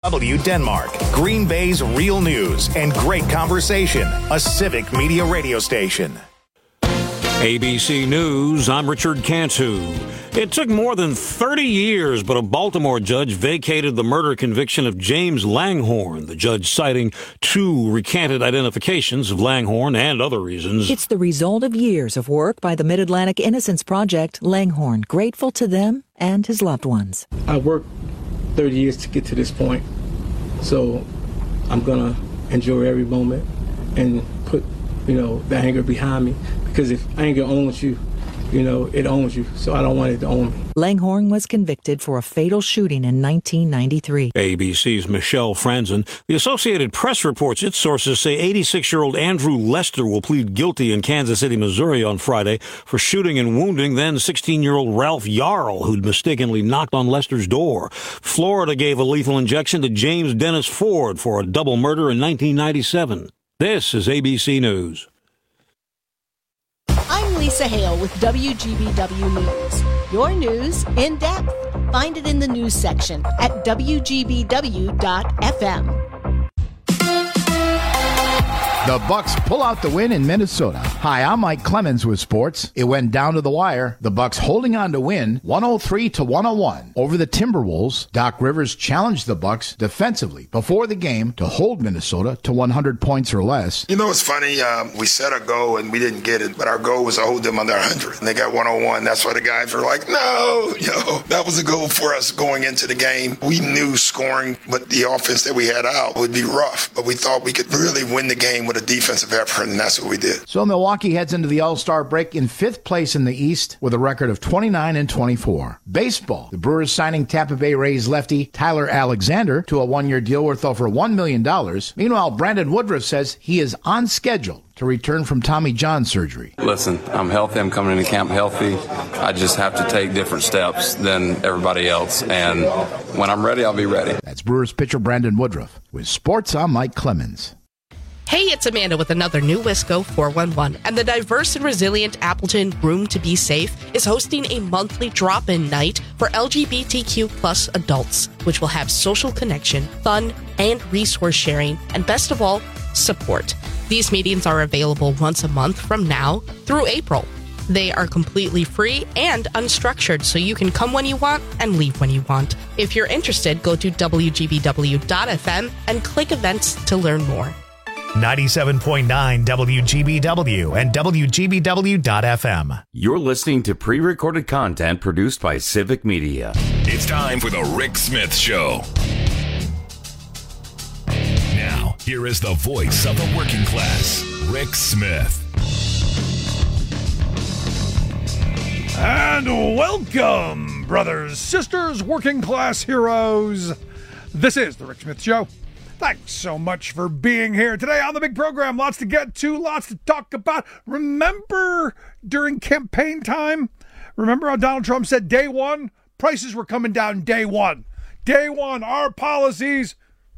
W Denmark, Green Bay's real news and great conversation. A civic media radio station. ABC News, I'm Richard Cantu. It took more than 30 years, but a Baltimore judge vacated the murder conviction of James Langhorne, the judge citing 2 recanted identifications of Langhorne and other reasons. It's the result of years of work by the Mid-Atlantic Innocence Project. Langhorne, grateful to them and his loved ones. I worked 30 years to get to this point, so I'm going to enjoy every moment and put, the anger behind me, because if anger owns you, it owns you, so I don't want it to own me. Langhorne was convicted for a fatal shooting in 1993. ABC's Michelle Franzen. The Associated Press reports its sources say 86-year-old Andrew Lester will plead guilty in Kansas City, Missouri on Friday for shooting and wounding then 16-year-old Ralph Yarl, who'd mistakenly knocked on Lester's door. Florida gave a lethal injection to James Dennis Ford for a double murder in 1997. This is ABC News. I'm Lisa Hale with WGBW News. Your news in depth. Find it in the news section at WGBW.FM. The Bucks pull out the win in Minnesota. Hi, I'm Mike Clemens with sports. It went down to the wire. The Bucks holding on to win 103-101 over the Timberwolves. Doc Rivers challenged the Bucks defensively before the game to hold Minnesota to 100 points or less. It's funny. We set a goal and we didn't get it, but our goal was to hold them under 100. And they got 101. That's why the guys were like, no, that was a goal for us going into the game. We knew scoring, but the offense that we had out would be rough, but we thought we could really win the game with a defensive effort, and that's what we did. So Milwaukee heads into the All-Star break in 5th place in the East with a record of 29-24. Baseball. The Brewers signing Tampa Bay Rays lefty Tyler Alexander to a 1-year deal worth over $1 million. Meanwhile, Brandon Woodruff says he is on schedule to return from Tommy John surgery. Listen, I'm healthy. I'm coming into camp healthy. I just have to take different steps than everybody else. And when I'm ready, I'll be ready. That's Brewers pitcher Brandon Woodruff. With sports, I'm Mike Clemens. Hey, it's Amanda with another new Wisco 411, and the diverse and resilient Appleton Room to Be Safe is hosting a monthly drop-in night for LGBTQ plus adults, which will have social connection, fun, and resource sharing, and best of all, support. These meetings are available once a month from now through April. They are completely free and unstructured, so you can come when you want and leave when you want. If you're interested, go to WGBW.FM and click events to learn more. 97.9 WGBW and WGBW.FM. You're listening to pre-recorded content produced by Civic Media. It's time for the Rick Smith Show. Now, here is the voice of the working class, Rick Smith. And welcome, brothers, sisters, working class heroes. This is the Rick Smith Show. Thanks so much for being here today on the big program. Lots to get to, lots to talk about. Remember during campaign time, remember how Donald Trump said day one, prices were coming down day one. Day one, our policies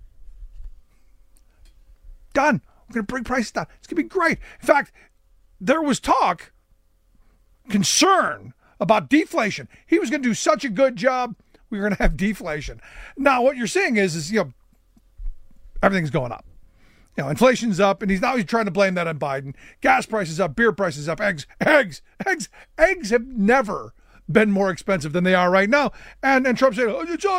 done. We're going to bring prices down. It's going to be great. In fact, there was talk, concern about deflation. He was going to do such a good job, we were going to have deflation. Now, what you're seeing is everything's going up. Inflation's up, and he's trying to blame that on Biden. Gas prices up, beer prices up, eggs have never been more expensive than they are right now. And Trump said,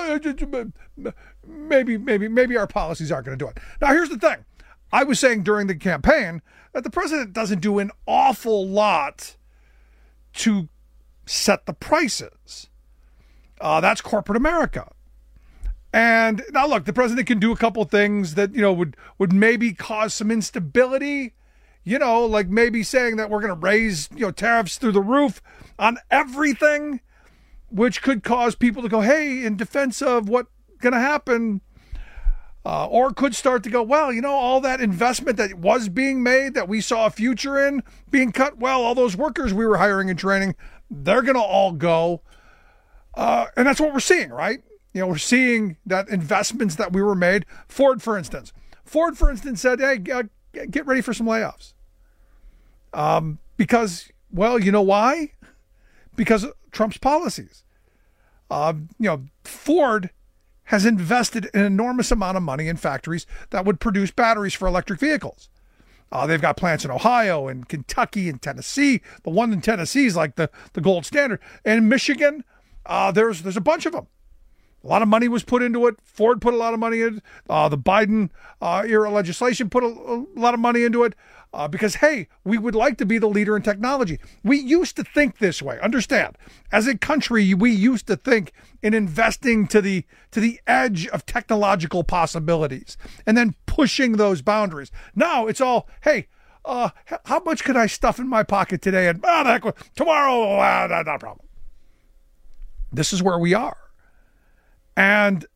maybe our policies aren't going to do it. Now, here's the thing. I was saying during the campaign that the president doesn't do an awful lot to set the prices. That's corporate America. And now, look, the president can do a couple things that, would maybe cause some instability, like maybe saying that we're going to raise, tariffs through the roof on everything, which could cause people to go, hey, in defense of what's going to happen, or could start to go, well, all that investment that was being made, that we saw a future in being cut, well, all those workers we were hiring and training, they're going to all go. And that's what we're seeing, right? We're seeing that investments that we were made. Ford, for instance, said, hey, get ready for some layoffs. Because, well, you know why? Because of Trump's policies. Ford has invested an enormous amount of money in factories that would produce batteries for electric vehicles. They've got plants in Ohio and Kentucky and Tennessee. The one in Tennessee is like the gold standard. And in Michigan, there's a bunch of them. A lot of money was put into it. Ford put a lot of money in it. The Biden era legislation put a lot of money into it because, hey, we would like to be the leader in technology. We used to think this way. Understand, as a country, we used to think in investing to the edge of technological possibilities and then pushing those boundaries. Now it's all, hey, how much could I stuff in my pocket today? And tomorrow, not a problem. This is where we are. And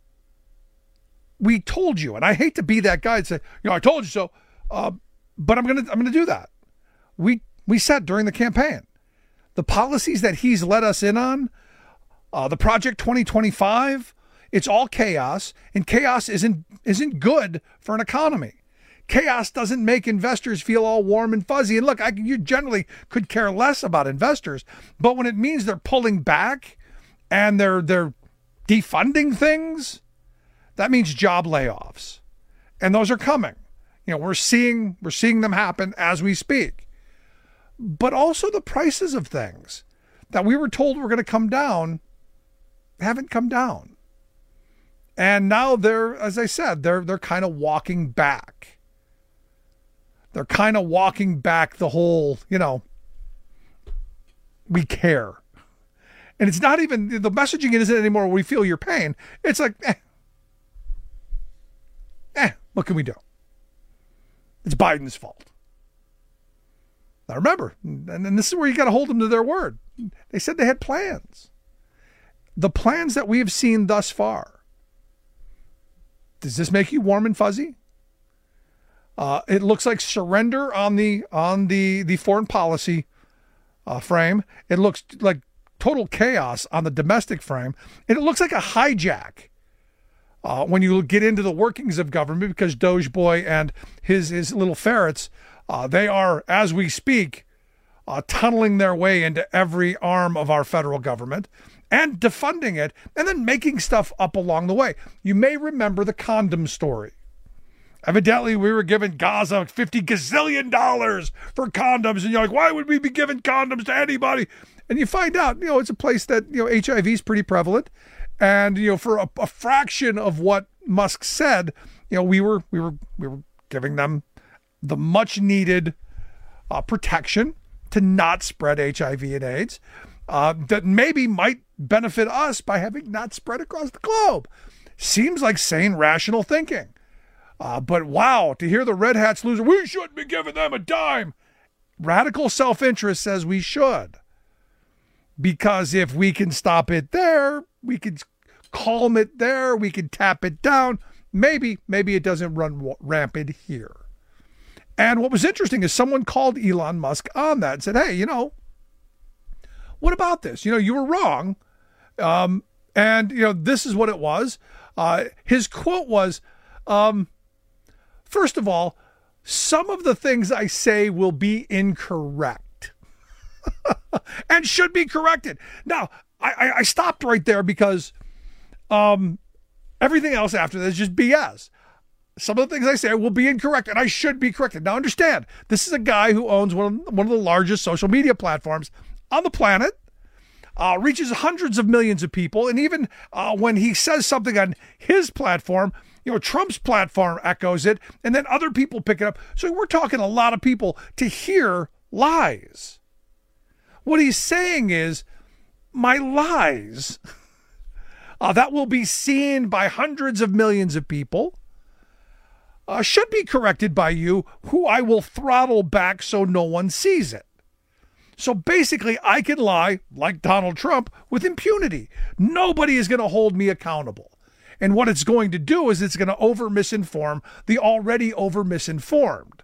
we told you, and I hate to be that guy and say, I told you so, but I'm gonna do that. We said during the campaign, the policies that he's let us in on, the Project 2025, it's all chaos, and chaos isn't good for an economy. Chaos doesn't make investors feel all warm and fuzzy. And look, you generally could care less about investors, but when it means they're pulling back and they're defunding things, that means job layoffs. And those are coming. We're seeing them happen as we speak. But also the prices of things that we were told were going to come down haven't come down. And now they're, as I said, they're kind of walking back. They're kind of walking back the whole, we care. And it's not even, the messaging isn't anymore, we feel your pain. It's like, what can we do? It's Biden's fault. Now remember, and this is where you got to hold them to their word. They said they had plans. The plans that we have seen thus far, does this make you warm and fuzzy? It looks like surrender on the foreign policy frame. It looks like total chaos on the domestic frame. And it looks like a hijack when you get into the workings of government, because Doge Boy and his little ferrets, they are, as we speak, tunneling their way into every arm of our federal government and defunding it and then making stuff up along the way. You may remember the condom story. Evidently, we were giving Gaza $50 gazillion for condoms. And you're like, why would we be giving condoms to anybody? And you find out, it's a place that, HIV is pretty prevalent. And, for a fraction of what Musk said, we were giving them the much needed protection to not spread HIV and AIDS that maybe might benefit us by having not spread across the globe. Seems like sane, rational thinking. But wow, to hear the Red Hats loser, we shouldn't be giving them a dime. Radical self-interest says we should. Because if we can stop it there, we could calm it there, we could tap it down. Maybe it doesn't run rampant here. And what was interesting is someone called Elon Musk on that and said, hey, what about this? You were wrong. And this is what it was. His quote was, first of all, some of the things I say will be incorrect and should be corrected. Now, I stopped right there because everything else after this is just BS. Some of the things I say will be incorrect and I should be corrected. Now, understand, this is a guy who owns one of the largest social media platforms on the planet, reaches hundreds of millions of people. And even when he says something on his platform, Trump's platform echoes it, and then other people pick it up. So we're talking a lot of people to hear lies. What he's saying is, my lies that will be seen by hundreds of millions of people should be corrected by you, who I will throttle back so no one sees it. So basically, I can lie, like Donald Trump, with impunity. Nobody is going to hold me accountable. And what it's going to do is it's going to over-misinform the already over-misinformed.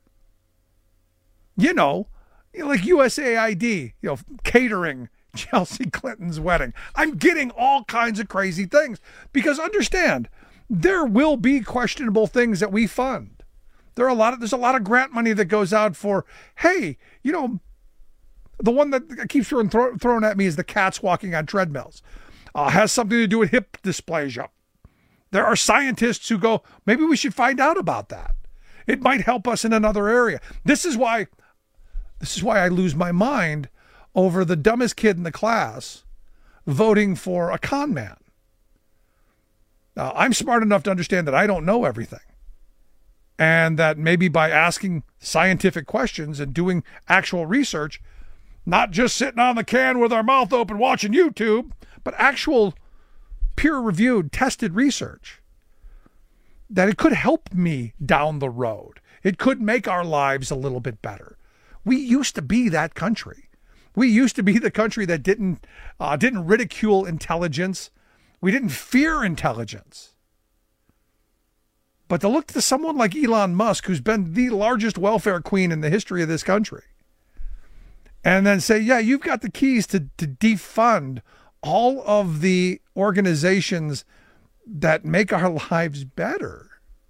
Like USAID, catering Chelsea Clinton's wedding. I'm getting all kinds of crazy things because understand, there will be questionable things that we fund. There's a lot of grant money that goes out for, hey, the one that keeps thrown at me is the cats walking on treadmills. has something to do with hip dysplasia. There are scientists who go, maybe we should find out about that. It might help us in another area. This is why I lose my mind over the dumbest kid in the class voting for a con man. Now, I'm smart enough to understand that I don't know everything. And that maybe by asking scientific questions and doing actual research, not just sitting on the can with our mouth open watching YouTube, but actual peer-reviewed, tested research, that it could help me down the road. It could make our lives a little bit better. We used to be that country. We used to be the country that didn't ridicule intelligence. We didn't fear intelligence. But to look to someone like Elon Musk, who's been the largest welfare queen in the history of this country, and then say, yeah, you've got the keys to defund all of the organizations that make our lives better.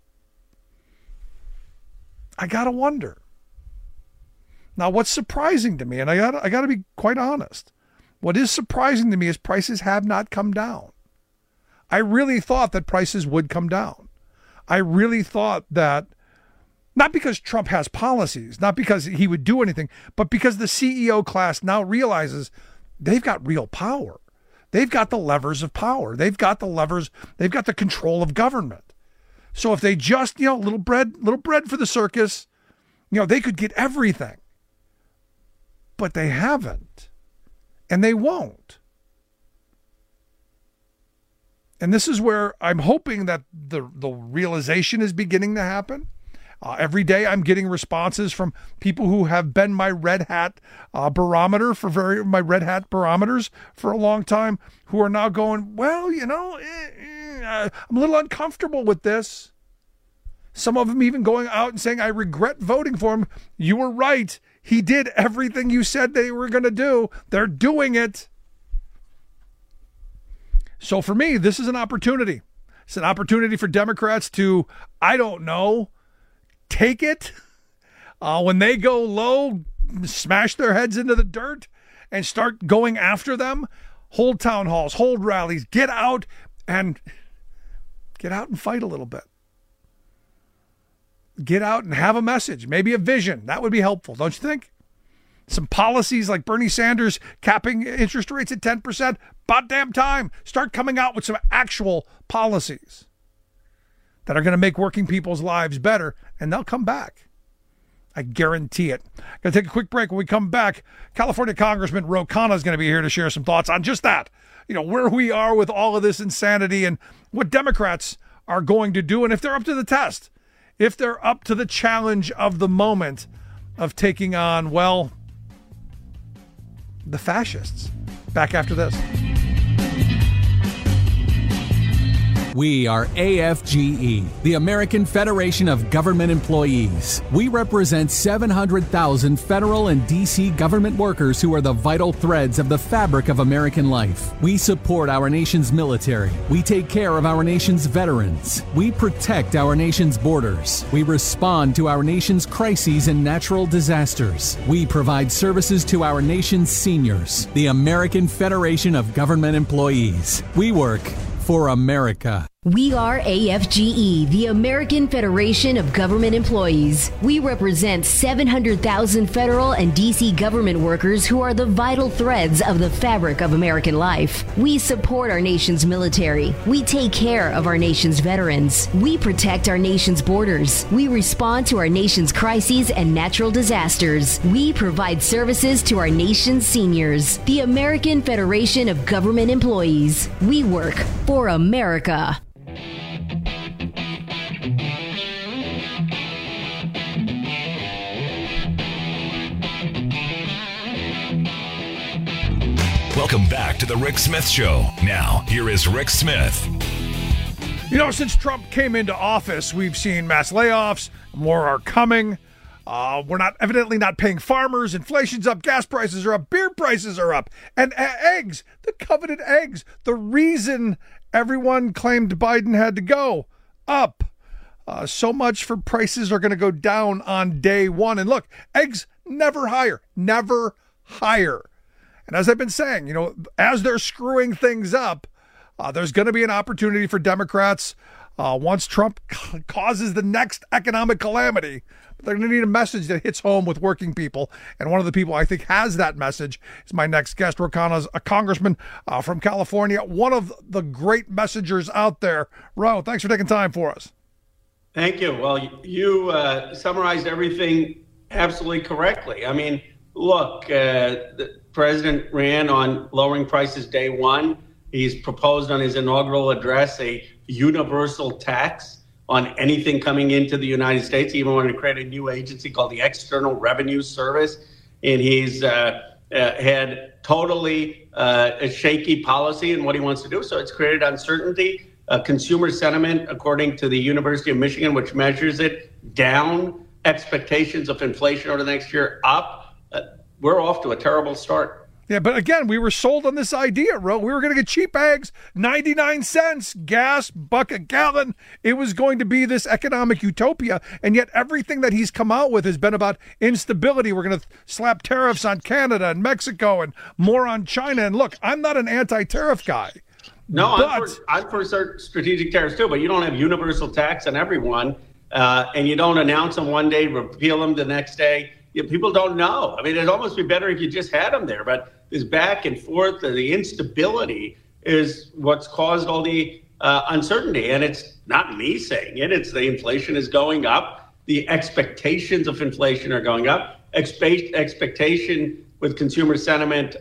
I got to wonder. Now, what's surprising to me, and I got to be quite honest, what is surprising to me is prices have not come down. I really thought that prices would come down. I really thought that, not because Trump has policies, not because he would do anything, but because the CEO class now realizes they've got real power. They've got the levers of power. They've got the control of government. So if they just, little bread for the circus, they could get everything. But they haven't. And they won't. And this is where I'm hoping that the realization is beginning to happen. Every day I'm getting responses from people who have been my Red Hat barometers for a long time, who are now going, well, I'm a little uncomfortable with this. Some of them even going out and saying, I regret voting for him. You were right. He did everything you said they were going to do. They're doing it. So for me, this is an opportunity. It's an opportunity for Democrats to, I don't know, take it. When they go low, smash their heads into the dirt and start going after them. Hold town halls, hold rallies, get out and fight a little bit. Get out and have a message, maybe a vision. That would be helpful, don't you think? Some policies like Bernie Sanders capping interest rates at 10%. About damn time. Start coming out with some actual policies that are going to make working people's lives better, and they'll come back. I guarantee it. Going to take a quick break. When we come back, California Congressman Ro Khanna is going to be here to share some thoughts on just that. Where we are with all of this insanity and what Democrats are going to do, and if they're up to the test, if they're up to the challenge of the moment of taking on, well, the fascists. Back after this. We are AFGE, the American Federation of Government Employees. We represent 700,000 federal and D.C. government workers who are the vital threads of the fabric of American life. We support our nation's military. We take care of our nation's veterans. We protect our nation's borders. We respond to our nation's crises and natural disasters. We provide services to our nation's seniors. The American Federation of Government Employees. We work for America. We are AFGE, the American Federation of Government Employees. We represent 700,000 federal and D.C. government workers who are the vital threads of the fabric of American life. We support our nation's military. We take care of our nation's veterans. We protect our nation's borders. We respond to our nation's crises and natural disasters. We provide services to our nation's seniors. The American Federation of Government Employees. We work for America. Welcome back to the Rick Smith Show. Now, here is Rick Smith. Since Trump came into office, we've seen mass layoffs. More are coming. We're evidently not paying farmers. Inflation's up. Gas prices are up. Beer prices are up. And eggs, the coveted eggs, the reason everyone claimed Biden had to go, up. So much for prices are going to go down on day one. And look, eggs never higher. Never higher. And as I've been saying, as they're screwing things up, There's going to be an opportunity for Democrats once Trump causes the next economic calamity. They're going to need a message that hits home with working people. And one of the people I think has that message is my next guest. Ro Khanna's a congressman from California, one of the great messengers out there. Ro, thanks for taking time for us. Thank you. Well, you summarized everything absolutely correctly. I mean, look, the president ran on lowering prices day one. He's proposed on his inaugural address a universal tax on anything coming into the United States. He even wanted to create a new agency called the External Revenue Service. And he's had totally a shaky policy in what he wants to do. So it's created uncertainty. Consumer sentiment, according to the University of Michigan, which measures it, down. Expectations of inflation over the next year up. We're off to a terrible start. Yeah, but again, we were sold on this idea, Ro. We were going to get cheap eggs, 99 cents, gas, buck a gallon. It was going to be this economic utopia, and yet everything that he's come out with has been about instability. We're going to slap tariffs on Canada and Mexico and more on China. And look, I'm not an anti-tariff guy. No, I'm for strategic tariffs too, but you don't have universal tax on everyone, and you don't announce them one day, repeal them the next day. People don't know. I mean, it'd almost be better if you just had them there. But this back and forth, the instability is what's caused all the uncertainty. And it's not me saying it. It's the inflation is going up. The expectations of inflation are going up. Expectation with consumer sentiment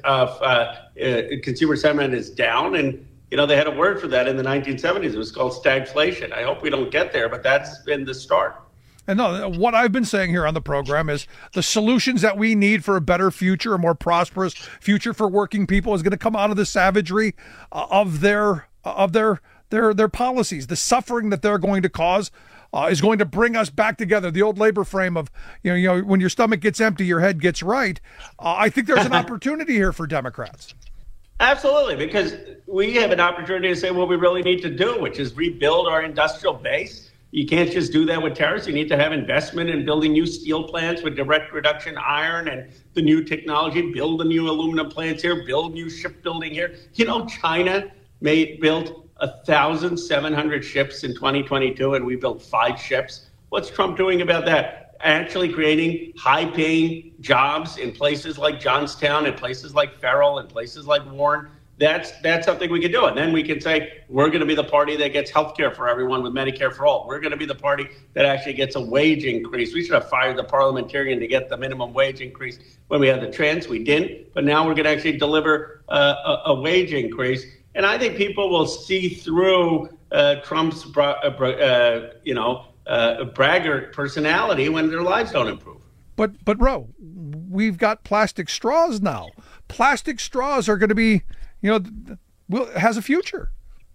is down. And, you know, they had a word for that in the 1970s. It was called stagflation. I hope we don't get there, but that's been the start. And no, what I've been saying here on the program is the solutions that we need for a better future, a more prosperous future for working people, is going to come out of the savagery of their policies. The suffering that they're going to cause is going to bring us back together. The old labor frame of, you know, when your stomach gets empty, your head gets right. I think there's an opportunity here for Democrats. Absolutely, because we have an opportunity to say what we really need to do, which is rebuild our industrial base. You can't just do that with tariffs. You need to have investment in building new steel plants with direct reduction iron and the new technology, build the new aluminum plants here, build new shipbuilding here. You know, China built 1,700 ships in 2022, and we built 5 ships. What's Trump doing about that? Actually creating high-paying jobs in places like Johnstown, and places like Farrell, and places like Warren. That's something we can do. And then we can say, we're going to be the party that gets health care for everyone with Medicare for all. We're going to be the party that actually gets a wage increase. We should have fired the parliamentarian to get the minimum wage increase when we had the chance. We didn't. But now we're going to actually deliver a wage increase. And I think people will see through Trump's braggart personality when their lives don't improve. But Ro, we've got plastic straws now. Plastic straws are going to be, has a future.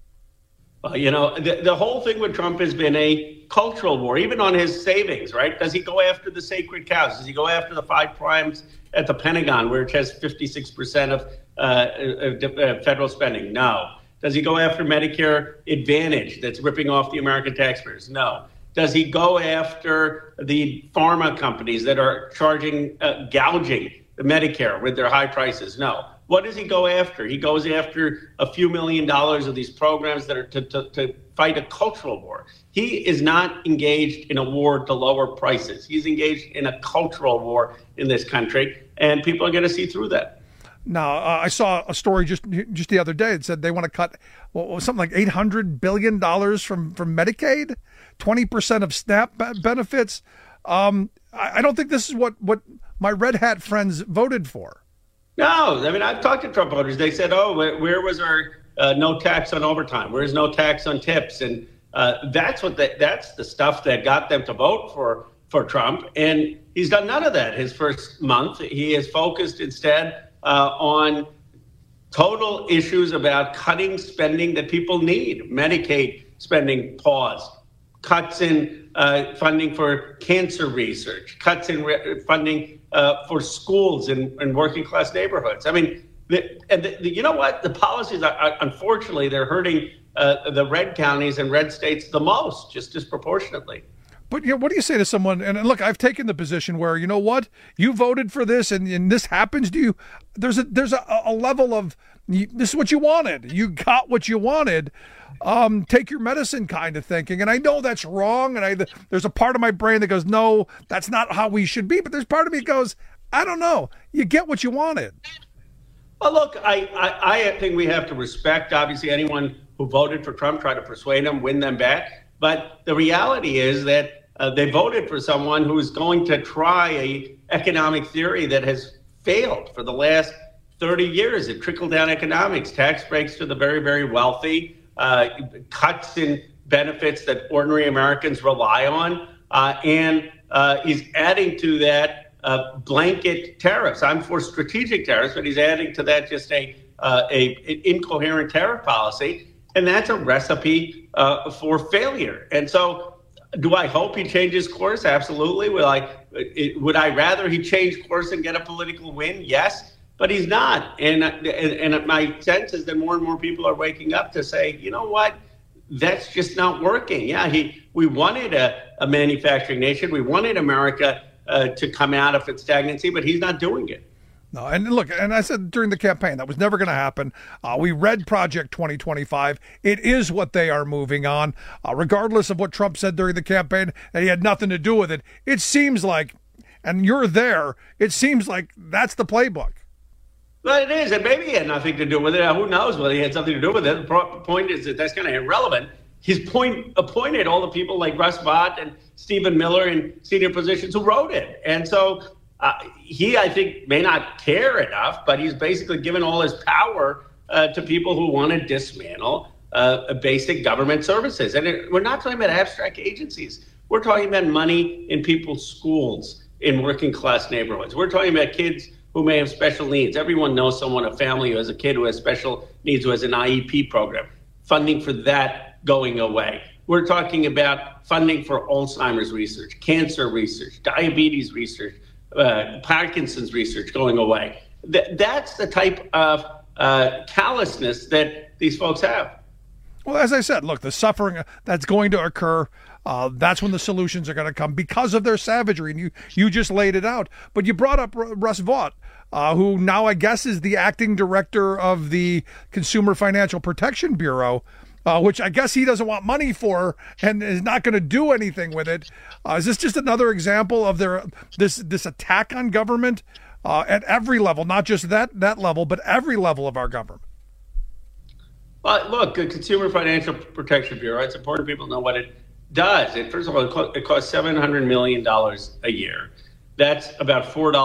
The whole thing with Trump has been a cultural war, even on his savings, right? Does he go after the sacred cows? Does he go after the 5 primes at the Pentagon, where it has 56% of federal spending? No. Does he go after Medicare Advantage that's ripping off the American taxpayers? No. Does he go after the pharma companies that are gouging the Medicare with their high prices? No. What does he go after? He goes after a few $1 million of these programs that are to fight a cultural war. He is not engaged in a war to lower prices. He's engaged in a cultural war in this country, and people are going to see through that. Now, I saw a story just the other day that said they want to cut something like $800 billion from Medicaid, 20% of SNAP benefits. I don't think this is what my red hat friends voted for. No, I mean, I've talked to Trump voters. They said, where was our no tax on overtime? Where's no tax on tips? And that's the stuff that got them to vote for Trump. And he's done none of that his first month. He is focused instead on total issues about cutting spending that people need. Medicaid spending paused, cuts in funding for cancer research, cuts in funding for schools in working class neighborhoods. I mean, you know what? The policies are, unfortunately, they're hurting the red counties and red states the most, just disproportionately. But what do you say to someone? And look, I've taken the position where, you know what, you voted for this, and this happens to you. There's a level of this is what you wanted. You got what you wanted. Take your medicine kind of thinking. And I know that's wrong. And there's a part of my brain that goes, no, that's not how we should be. But there's part of me that goes, I don't know. You get what you wanted. Well, look, I think we have to respect, obviously, anyone who voted for Trump, try to persuade them, win them back. But the reality is that they voted for someone who is going to try a economic theory that has failed for the last 30 years. It trickle-down economics, tax breaks to the very, very wealthy, cuts in benefits that ordinary Americans rely on, and he's adding to that blanket tariffs. I'm for strategic tariffs, but he's adding to that just an incoherent tariff policy, and that's a recipe for failure. And so do I hope he changes course? Absolutely. Would I rather he change course and get a political win? Yes. But he's not. And my sense is that more and more people are waking up to say, you know what, that's just not working. Yeah, we wanted a manufacturing nation. We wanted America to come out of its stagnancy, but he's not doing it. No, and look, and I said during the campaign, that was never going to happen. We read Project 2025. It is what they are moving on, regardless of what Trump said during the campaign, that he had nothing to do with it. It seems like, and you're there, it seems like that's the playbook. Well, it is, and maybe he had nothing to do with it. Who knows whether he had something to do with it. The point is that that's kind of irrelevant. He's appointed all the people like Russ Vought and Stephen Miller in senior positions who wrote it. And so he, I think, may not care enough, but he's basically given all his power to people who want to dismantle basic government services. And we're not talking about abstract agencies. We're talking about money in people's schools, in working class neighborhoods. We're talking about kids who may have special needs. Everyone knows someone, a family who has a kid who has special needs, who has an IEP program. Funding for that going away. We're talking about funding for Alzheimer's research, cancer research, diabetes research, Parkinson's research going away. That's the type of callousness that these folks have. Well, as I said, look, the suffering that's going to occur, that's when the solutions are going to come because of their savagery. And you just laid it out. But you brought up Russ Vought, who now I guess is the acting director of the Consumer Financial Protection Bureau, which I guess he doesn't want money for and is not going to do anything with it. Is this just another example of this attack on government at every level, not just that level, but every level of our government? Well, look, the Consumer Financial Protection Bureau, it's important people know what it does. First of all, it costs $700 million a year. That's about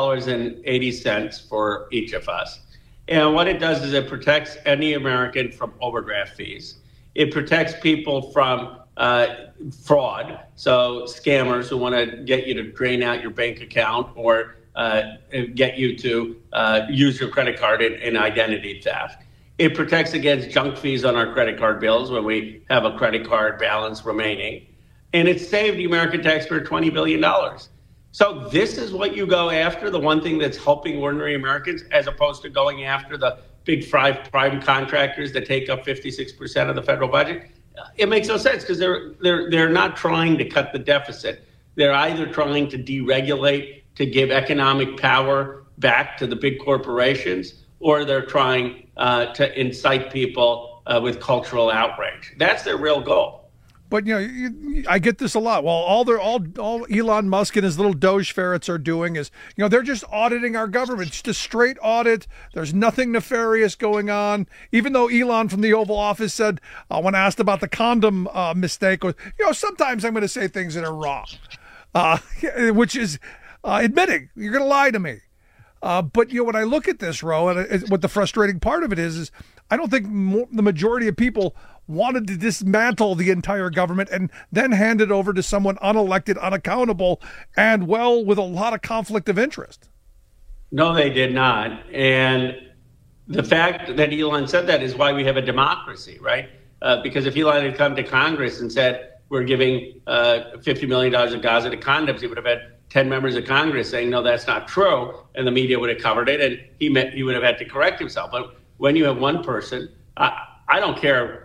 $4.80 for each of us. And what it does is it protects any American from overdraft fees. It protects people from fraud, so scammers who want to get you to drain out your bank account or get you to use your credit card in identity theft. It protects against junk fees on our credit card bills when we have a credit card balance remaining. And it saved the American taxpayer $20 billion. So this is what you go after, the one thing that's helping ordinary Americans, as opposed to going after the big prime contractors that take up 56% of the federal budget. It makes no sense because they're not trying to cut the deficit. They're either trying to deregulate to give economic power back to the big corporations, or they're trying to incite people with cultural outrage. That's their real goal. But, I get this a lot. Well, all Elon Musk and his little Doge ferrets are doing is, they're just auditing our government. It's just a straight audit. There's nothing nefarious going on. Even though Elon from the Oval Office said, when asked about the condom mistake, sometimes I'm going to say things that are wrong, which is admitting you're going to lie to me. But when I look at this, Ro, and what the frustrating part of it is I don't think the majority of people wanted to dismantle the entire government and then hand it over to someone unelected, unaccountable, and with a lot of conflict of interest. No, they did not. And the fact that Elon said that is why we have a democracy, right? Because if Elon had come to Congress and said, we're giving $50 million of Gaza to condoms, he would have had 10 members of Congress saying, no, that's not true. And the media would have covered it, and he would have had to correct himself. But when you have one person, I don't care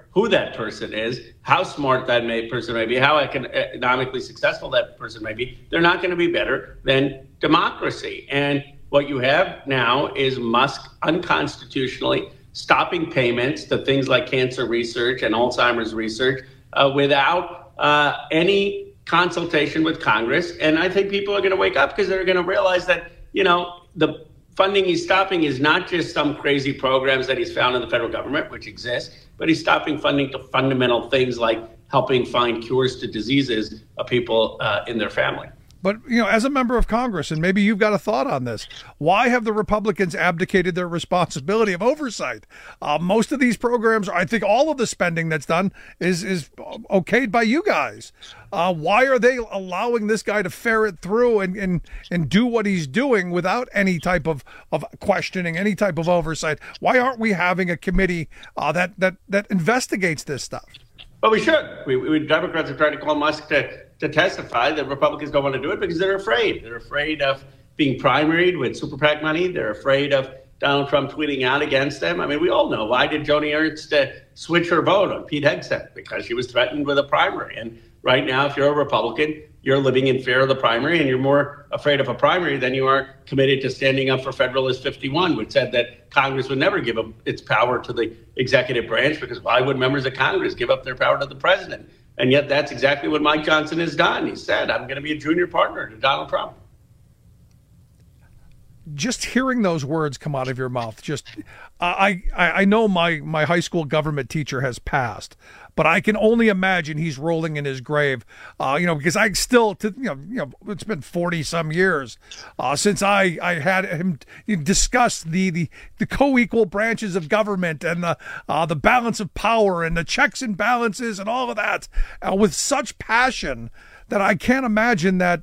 who that person is, how smart that person may be, how economically successful that person may be. They're not going to be better than democracy. And what you have now is Musk unconstitutionally stopping payments to things like cancer research and Alzheimer's research without any consultation with Congress. And I think people are going to wake up because they're going to realize that, the funding he's stopping is not just some crazy programs that he's found in the federal government, which exist, but he's stopping funding to fundamental things like helping find cures to diseases of people in their family. But, as a member of Congress, and maybe you've got a thought on this, why have the Republicans abdicated their responsibility of oversight? Most of these programs, I think all of the spending that's done is okayed by you guys. Why are they allowing this guy to ferret through and do what he's doing without any type of questioning, any type of oversight? Why aren't we having a committee that investigates this stuff? Well, we should. We Democrats have tried to call Musk to testify. The Republicans don't want to do it because they're afraid. They're afraid of being primaried with super PAC money. They're afraid of Donald Trump tweeting out against them. I mean, we all know. Why did Joni Ernst switch her vote on Pete Hegseth? Because she was threatened with a primary. And right now, if you're a Republican, you're living in fear of the primary, and you're more afraid of a primary than you are committed to standing up for Federalist 51, which said that Congress would never give up its power to the executive branch, because why would members of Congress give up their power to the president? And yet that's exactly what Mike Johnson has done. He said, I'm going to be a junior partner to Donald Trump. Just hearing those words come out of your mouth, I know my high school government teacher has passed, but I can only imagine he's rolling in his grave, because I still, it's been 40 some years since I had him discuss the co-equal branches of government and the balance of power and the checks and balances and all of that with such passion that I can't imagine that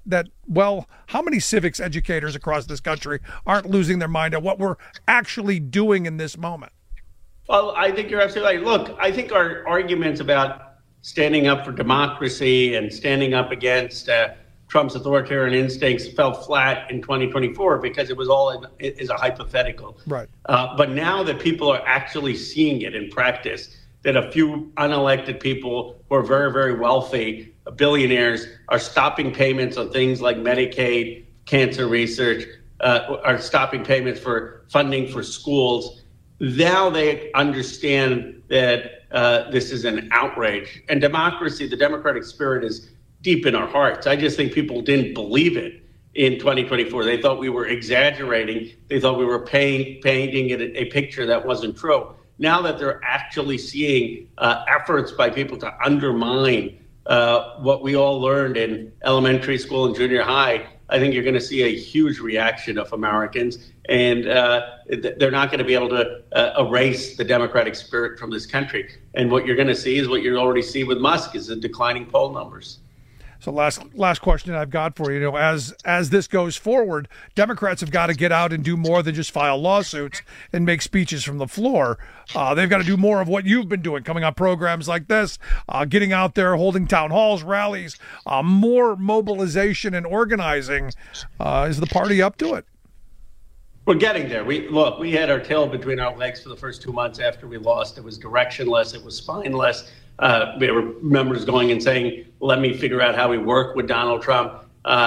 how many civics educators across this country aren't losing their mind at what we're actually doing in this moment? Well, I think you're absolutely right. Look, I think our arguments about standing up for democracy and standing up against Trump's authoritarian instincts fell flat in 2024 because it was all is a hypothetical. Right. But now that people are actually seeing it in practice, that a few unelected people who are very, very wealthy, billionaires, are stopping payments on things like Medicaid, cancer research, are stopping payments for funding for schools. Now they understand that this is an outrage. And democracy, the democratic spirit, is deep in our hearts. I just think people didn't believe it in 2024. They thought we were exaggerating. They thought we were painting a picture that wasn't true. Now that they're actually seeing efforts by people to undermine what we all learned in elementary school and junior high, I think you're going to see a huge reaction of Americans, and they're not going to be able to erase the democratic spirit from this country. And what you're going to see is what you already see with Musk, is the declining poll numbers. So last question I've got for you. As this goes forward, Democrats have got to get out and do more than just file lawsuits and make speeches from the floor. They've got to do more of what you've been doing, coming on programs like this, getting out there, holding town halls, rallies, more mobilization and organizing. Is the party up to it? We're getting there. We had our tail between our legs for the first 2 months after we lost. It was directionless. It was spineless. There were members going and saying, let me figure out how we work with Donald Trump.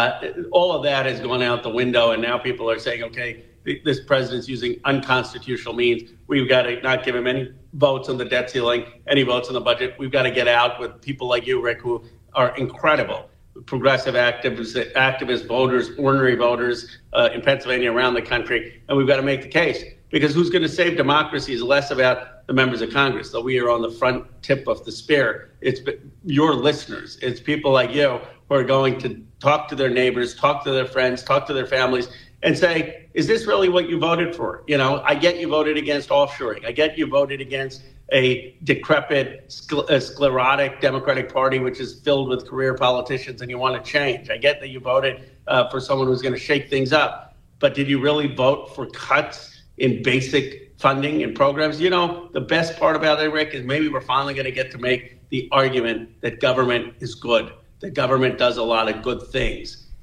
All of that has gone out the window, and now people are saying, okay, this president's using unconstitutional means. We've got to not give him any votes on the debt ceiling, any votes on the budget. We've got to get out with people like you, Rick, who are incredible. Progressive activist voters, ordinary voters in Pennsylvania, around the country, and we've got to make the case. Because who's going to save democracy is less about the members of Congress, though we are on the front tip of the spear. It's your listeners. It's people like you who are going to talk to their neighbors, talk to their friends, talk to their families, and say, is this really what you voted for? I get you voted against offshoring. I get you voted against a decrepit, sclerotic Democratic Party, which is filled with career politicians, and you want to change. I get that you voted for someone who's going to shake things up. But did you really vote for cuts in basic funding and programs? The best part about it, Rick, is maybe we're finally going to get to make the argument that government is good, that government does a lot of good things.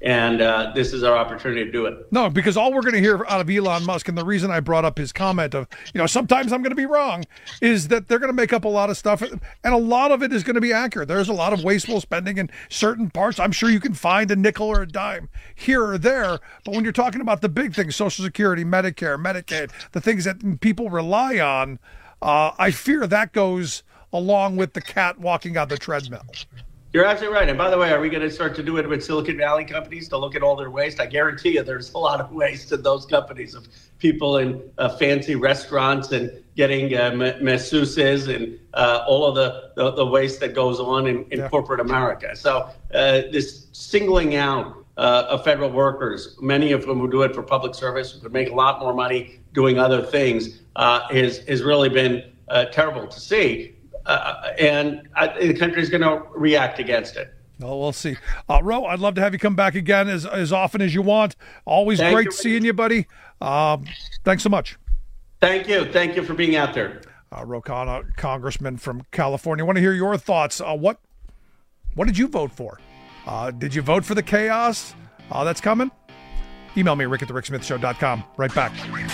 And this is our opportunity to do it. No, because all we're going to hear out of Elon Musk, and the reason I brought up his comment of, sometimes I'm going to be wrong, is that they're going to make up a lot of stuff, and a lot of it is going to be accurate. There's a lot of wasteful spending in certain parts. I'm sure you can find a nickel or a dime here or there, but when you're talking about the big things, Social Security, Medicare, Medicaid, the things that people rely on, I fear that goes along with the cat walking on the treadmill. You're absolutely right. And by the way, are we going to start to do it with Silicon Valley companies to look at all their waste? I guarantee you there's a lot of waste in those companies of people in fancy restaurants and getting masseuses and all of the waste that goes on in corporate America. So this singling out of federal workers, many of them who do it for public service, who could make a lot more money doing other things, has really been terrible to see. And the country is going to react against it. Well, we'll see. Ro, I'd love to have you come back again as often as you want. Always great seeing you, buddy. Thanks so much. Thank you. Thank you for being out there. Ro Khanna, congressman from California. I want to hear your thoughts. What did you vote for? Did you vote for the chaos that's coming? Email me, rick@thericksmithshow.com. Right back.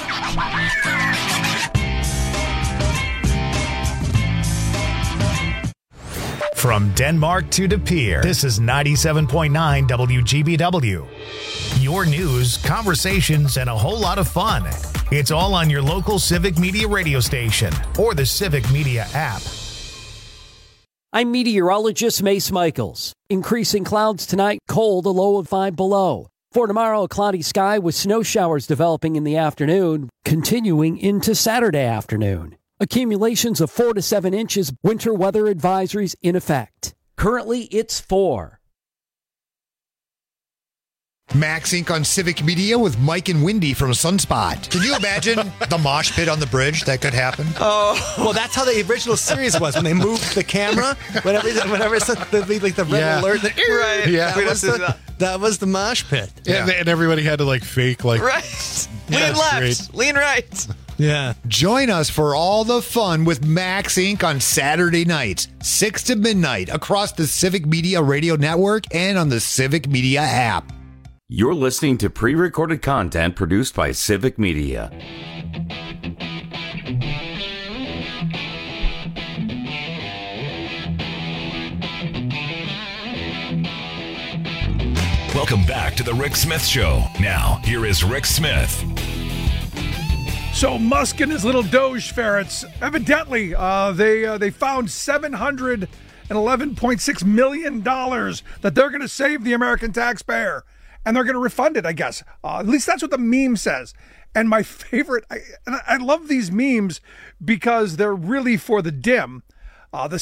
From Denmark to De Pere, this is 97.9 WGBW. Your news, conversations, and a whole lot of fun. It's all on your local Civic Media radio station or the Civic Media app. I'm meteorologist Mace Michaels. Increasing clouds tonight, cold, a low of 5 below. For tomorrow, a cloudy sky with snow showers developing in the afternoon, continuing into Saturday afternoon. Accumulations of 4 to 7 inches, winter weather advisories in effect. Currently, it's 4. Max Inc. on Civic Media with Mike and Wendy from Sunspot. Can you imagine the mosh pit on the bridge that could happen? Oh, well, that's how the original series was when they moved the camera. Whenever it's the red alert, right? Yeah, that was the mosh pit. Yeah. And everybody had to fake right. Lean left, lean right. Yeah. Join us for all the fun with Max Inc. on Saturday nights, 6 to midnight, across the Civic Media Radio Network and on the Civic Media app. You're listening to pre-recorded content produced by Civic Media. Welcome back to the Rick Smith Show. Now, here is Rick Smith. So Musk and his little Doge ferrets, evidently, they found $711.6 million that they're going to save the American taxpayer, and they're going to refund it, I guess. At least that's what the meme says. And my favorite, I love these memes because they're really for the dim. The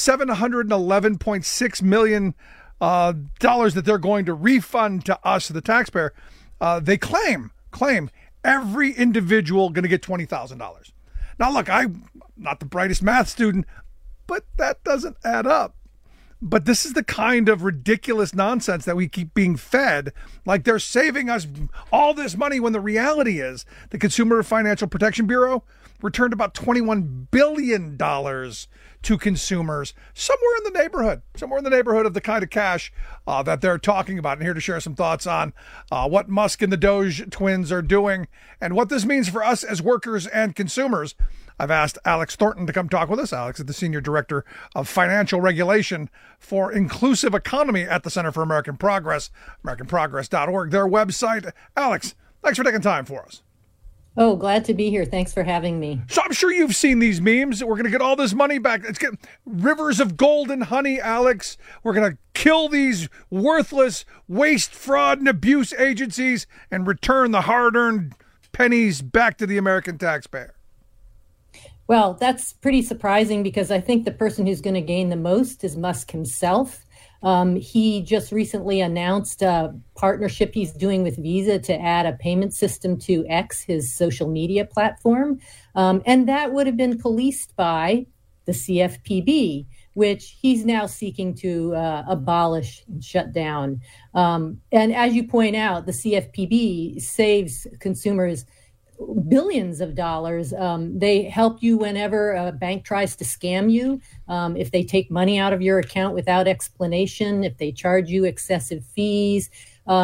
$711.6 million that they're going to refund to us, the taxpayer, they claim every individual going to get $20,000. Now, look, I'm not the brightest math student, but that doesn't add up. But this is the kind of ridiculous nonsense that we keep being fed. Like they're saving us all this money when the reality is the Consumer Financial Protection Bureau returned about $21 billion to consumers, somewhere in the neighborhood of the kind of cash that they're talking about. And here to share some thoughts on what Musk and the Doge twins are doing and what this means for us as workers and consumers. I've asked Alex Thornton to come talk with us. Alex is the Senior Director of Financial Regulation for Inclusive Economy at the Center for American Progress, AmericanProgress.org, their website. Alex, thanks for taking time for us. Oh, glad to be here. Thanks for having me. So I'm sure you've seen these memes. We're going to get all this money back. It's getting rivers of gold and honey, Alex. We're going to kill these worthless waste, fraud, and abuse agencies and return the hard-earned pennies back to the American taxpayer. Well, that's pretty surprising because I think the person who's going to gain the most is Musk himself. He just recently announced a partnership he's doing with Visa to add a payment system to X, his social media platform. And that would have been policed by the CFPB, which he's now seeking to abolish and shut down. And as you point out, the CFPB saves consumers billions of dollars. They help you whenever a bank tries to scam you. If they take money out of your account without explanation, if they charge you excessive fees,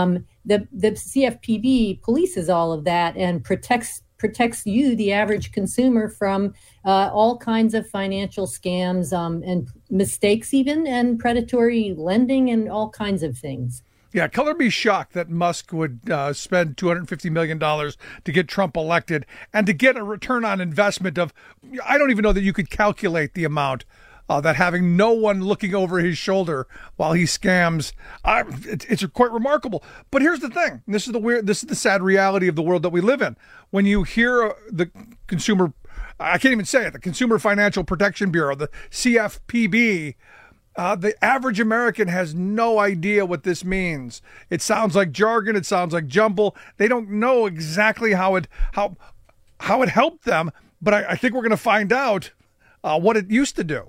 the CFPB polices all of that and protects you, the average consumer, from all kinds of financial scams and mistakes even, and predatory lending and all kinds of things. Yeah, color me shocked that Musk would spend $250 million to get Trump elected and to get a return on investment of, I don't even know that you could calculate the amount that having no one looking over his shoulder while he scams, it's quite remarkable. But here's the thing. This is the sad reality of the world that we live in. When you hear the consumer, I can't even say it, the Consumer Financial Protection Bureau, the CFPB, the average American has no idea what this means. It sounds like jargon. It sounds like jumble. They don't know exactly how it helped them. But I think we're going to find out what it used to do.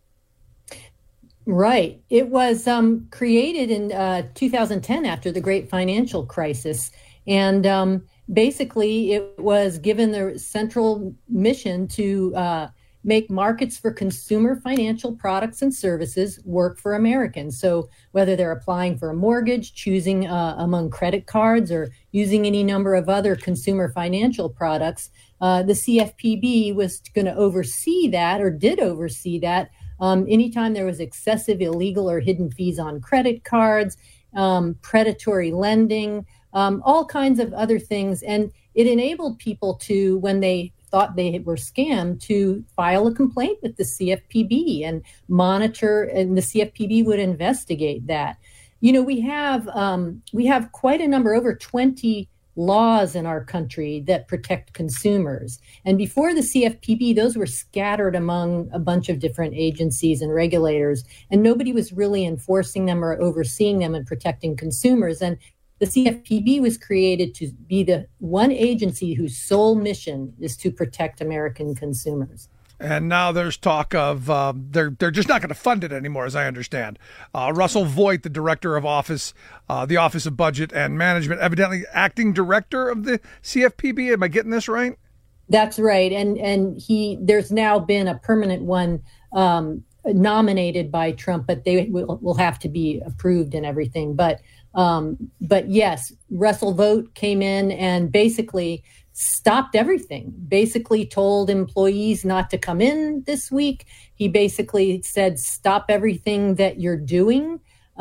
Right. It was created in 2010 after the great financial crisis. And basically, it was given the central mission to make markets for consumer financial products and services work for Americans. So whether they're applying for a mortgage, choosing among credit cards, or using any number of other consumer financial products, the CFPB was going to oversee that, or did oversee that, anytime there was excessive, illegal, or hidden fees on credit cards, predatory lending, all kinds of other things. And it enabled people to, when they thought they were scammed, to file a complaint with the CFPB and monitor, and the CFPB would investigate that. You know, we have quite a number, over 20 laws in our country that protect consumers. And before the CFPB, those were scattered among a bunch of different agencies and regulators, and nobody was really enforcing them or overseeing them and protecting consumers. And the CFPB was created to be the one agency whose sole mission is to protect American consumers. And now there's talk of they're just not going to fund it anymore, as I understand. Russell Voigt, the director of the Office of Budget and Management, evidently acting director of the CFPB. Am I getting this right? That's right. And there's now been a permanent one nominated by Trump, but they will have to be approved and everything. But yes, Russell Voigt came in and basically stopped everything, basically told employees not to come in this week. He basically said, stop everything that you're doing,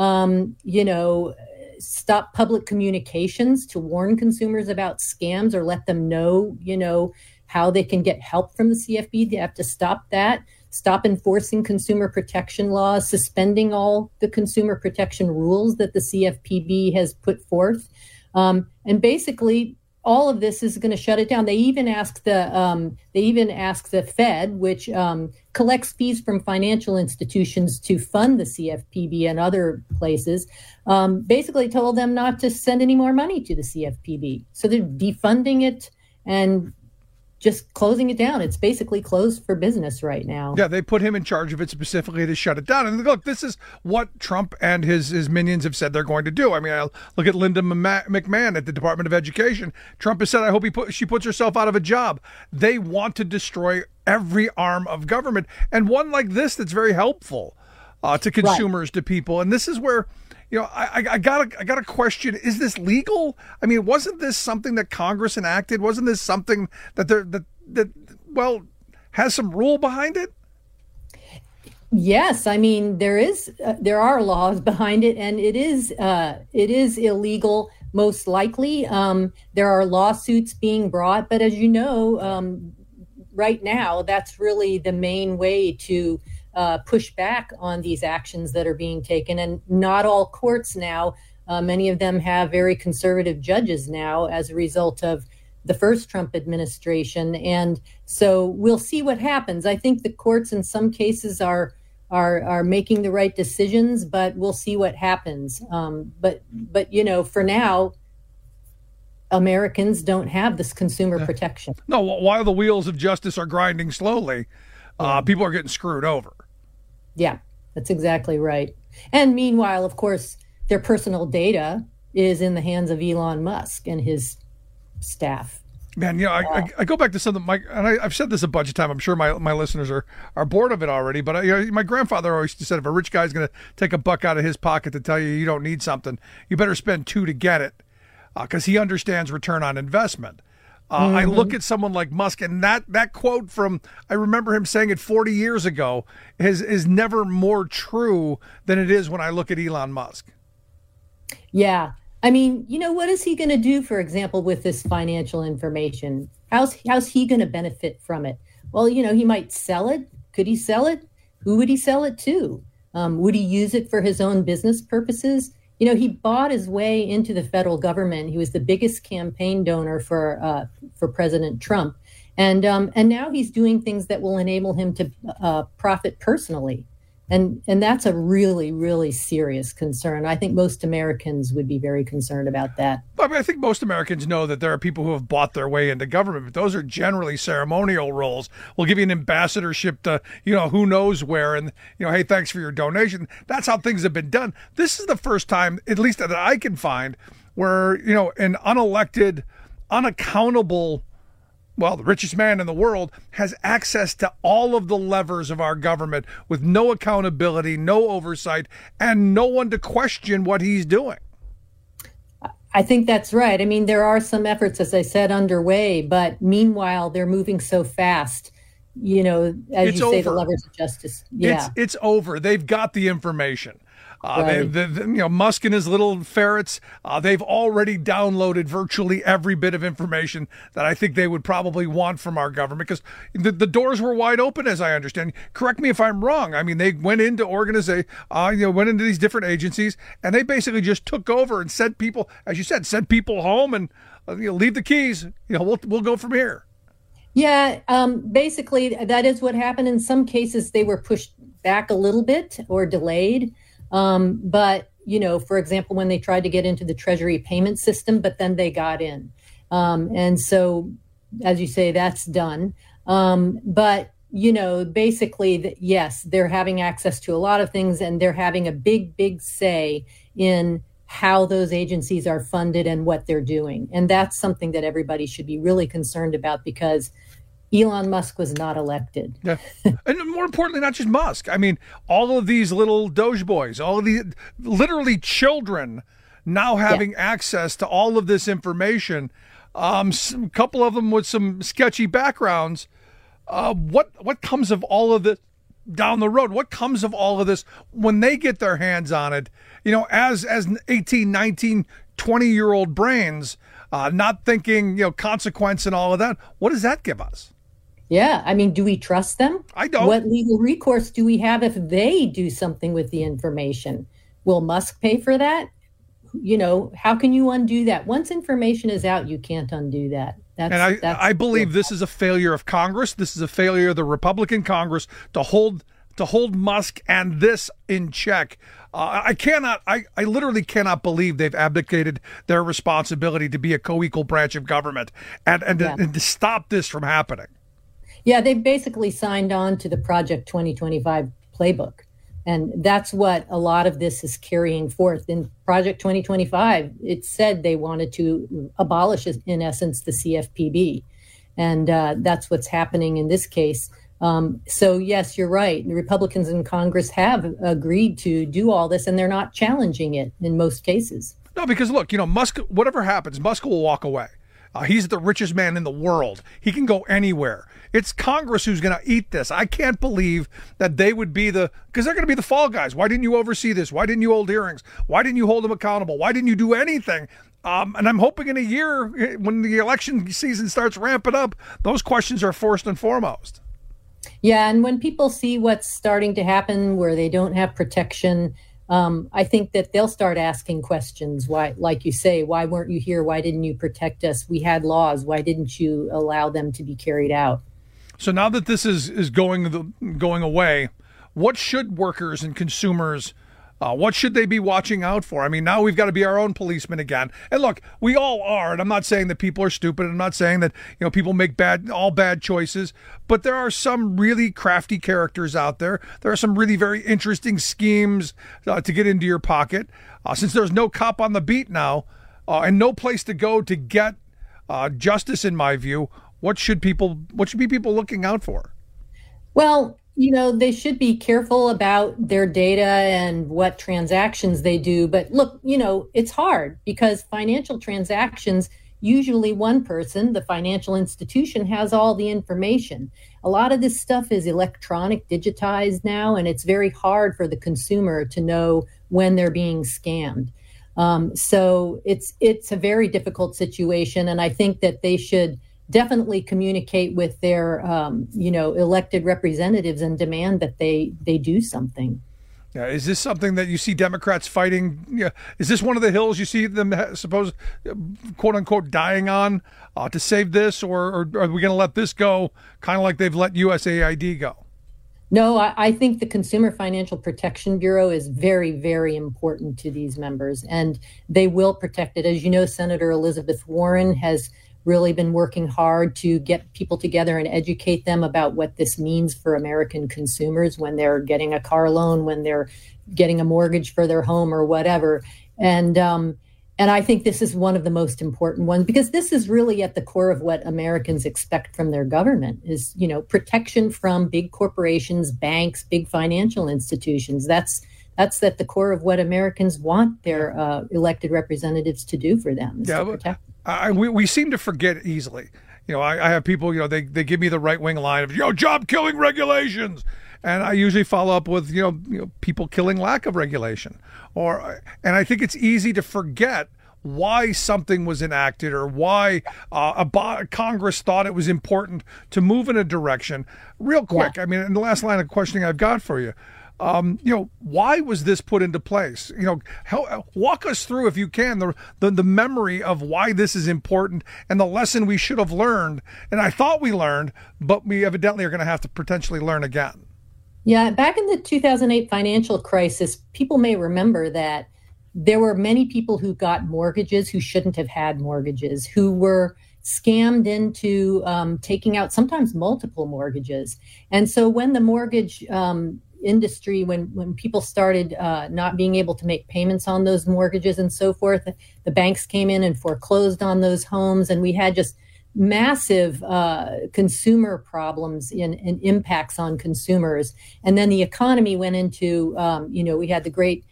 stop public communications to warn consumers about scams or let them know, how they can get help from the CFPB. They have to stop that, stop enforcing consumer protection laws, suspending all the consumer protection rules that the CFPB has put forth. And basically, all of this is going to shut it down. They even ask the Fed, which collects fees from financial institutions to fund the CFPB and other places, basically told them not to send any more money to the CFPB. So they're defunding it and just closing it down. It's basically closed for business right now. Yeah, they put him in charge of it specifically to shut it down. And look, this is what Trump and his minions have said they're going to do. I mean, I look at Linda McMahon at the Department of Education. Trump has said, I hope she puts herself out of a job. They want to destroy every arm of government, and one like this that's very helpful to consumers, right, to people. And this is where, I gotta question: is this legal? I mean, wasn't this something that Congress enacted? Wasn't this something that has some rule behind it? Yes, I mean there are laws behind it, and it is illegal most likely. There are lawsuits being brought, but as you know, right now that's really the main way to push back on these actions that are being taken. And not all courts now, many of them have very conservative judges now as a result of the first Trump administration. And so we'll see what happens. I think the courts in some cases are making the right decisions, but we'll see what happens. But for now, Americans don't have this consumer protection. No, while the wheels of justice are grinding slowly, people are getting screwed over. Yeah, that's exactly right. And meanwhile, of course, their personal data is in the hands of Elon Musk and his staff. Man, I go back to something, Mike, and I've said this a bunch of times. I'm sure my listeners are bored of it already. But my grandfather always said, if a rich guy's going to take a buck out of his pocket to tell you don't need something, you better spend $2 to get it. because he understands return on investment. I look at someone like Musk, and that quote from, I remember him saying it 40 years ago, is never more true than it is when I look at Elon Musk. Yeah. I mean, what is he going to do, for example, with this financial information? How's he going to benefit from it? Well, he might sell it. Could he sell it? Who would he sell it to? Would he use it for his own business purposes? He bought his way into the federal government. He was the biggest campaign donor for President Trump. And now he's doing things that will enable him to profit personally. And that's a really, really serious concern. I think most Americans would be very concerned about that. I think most Americans know that there are people who have bought their way into government, but those are generally ceremonial roles. We'll give you an ambassadorship to, who knows where, and, hey, thanks for your donation. That's how things have been done. This is the first time, at least that I can find, where, an unelected, unaccountable, the richest man in the world has access to all of the levers of our government with no accountability, no oversight, and no one to question what he's doing. I think that's right. I mean, there are some efforts, as I said, underway, but meanwhile, they're moving so fast, as you say, the levers of justice. Yeah. It's over. They've got the information. Right. Musk and his little ferrets, they've already downloaded virtually every bit of information that I think they would probably want from our government, because the doors were wide open, as I understand. Correct me if I'm wrong. I mean, they went into went into these different agencies, and they basically just took over and sent people, as you said, sent people home and leave the keys. We'll go from here. Yeah, basically that is what happened. In some cases, they were pushed back a little bit or delayed. But, for example, when they tried to get into the Treasury payment system, but then they got in. And so, as you say, that's done. But, basically, yes, they're having access to a lot of things, and they're having a big, big say in how those agencies are funded and what they're doing. And that's something that everybody should be really concerned about, because Elon Musk was not elected. Yeah. And more importantly, not just Musk. I mean, all of these little Doge boys, all of the literally children now having access to all of this information. A couple of them with some sketchy backgrounds. What comes of all of this down the road? What comes of all of this when they get their hands on it? As 18, 19, 20-year-old brains, not thinking, consequence and all of that. What does that give us? Yeah. I mean, do we trust them? I don't. What legal recourse do we have if they do something with the information? Will Musk pay for that? How can you undo that? Once information is out, you can't undo that. I believe this is a failure of Congress. This is a failure of the Republican Congress to hold Musk and this in check. I literally cannot believe they've abdicated their responsibility to be a co-equal branch of government and to stop this from happening. Yeah, they basically signed on to the Project 2025 playbook. And that's what a lot of this is carrying forth. In Project 2025, it said they wanted to abolish, in essence, the CFPB. And that's what's happening in this case. So, yes, you're right. The Republicans in Congress have agreed to do all this, and they're not challenging it in most cases. No, because, look, Musk, whatever happens, Musk will walk away. He's the richest man in the world. He can go anywhere. It's Congress who's going to eat this. I can't believe that they would be because they're going to be the fall guys. Why didn't you oversee this? Why didn't you hold hearings? Why didn't you hold them accountable? Why didn't you do anything? And I'm hoping in a year, when the election season starts ramping up, those questions are first and foremost. Yeah, and when people see what's starting to happen where they don't have protection, I think that they'll start asking questions. Why, like you say, why weren't you here? Why didn't you protect us? We had laws. Why didn't you allow them to be carried out? So now that this is going away, what should workers and consumers, what should they be watching out for? I mean, now we've got to be our own policemen again. And look, we all are. And I'm not saying that people are stupid. I'm not saying that people make bad choices. But there are some really crafty characters out there. There are some really very interesting schemes to get into your pocket. Since there's no cop on the beat now, and no place to go to get justice, in my view, what should be people looking out for? Well, they should be careful about their data and what transactions they do. But look, it's hard because financial transactions, usually one person, the financial institution, has all the information. A lot of this stuff is electronic, digitized now, and it's very hard for the consumer to know when they're being scammed. So it's a very difficult situation, and I think that they should definitely communicate with their elected representatives and demand that they do something. Yeah, is this something that you see Democrats fighting? Yeah, is this one of the hills you see them suppose, quote unquote, dying on to save this, or are we going to let this go, kind of like they've let USAID go? No, I think the Consumer Financial Protection Bureau is very, very important to these members, and they will protect it. As you know, Senator Elizabeth Warren has really been working hard to get people together and educate them about what this means for American consumers when they're getting a car loan, when they're getting a mortgage for their home or whatever. And I think this is one of the most important ones, because this is really at the core of what Americans expect from their government is, protection from big corporations, banks, big financial institutions. That's at the core of what Americans want their elected representatives to do for them. Yeah, to protect. We seem to forget easily. I have people, they give me the right-wing line of, job-killing regulations. And I usually follow up with, people killing lack of regulation. And I think it's easy to forget why something was enacted or why Congress thought it was important to move in a direction. Real quick, yeah. I mean, in the last line of questioning I've got for you, why was this put into place? Walk us through, if you can, the memory of why this is important and the lesson we should have learned. And I thought we learned, but we evidently are going to have to potentially learn again. Yeah, back in the 2008 financial crisis, people may remember that there were many people who got mortgages who shouldn't have had mortgages, who were scammed into taking out sometimes multiple mortgages. And so when the mortgage industry, when people started not being able to make payments on those mortgages and so forth, the banks came in and foreclosed on those homes, and we had just massive consumer problems and impacts on consumers. And then the economy went into, we had the great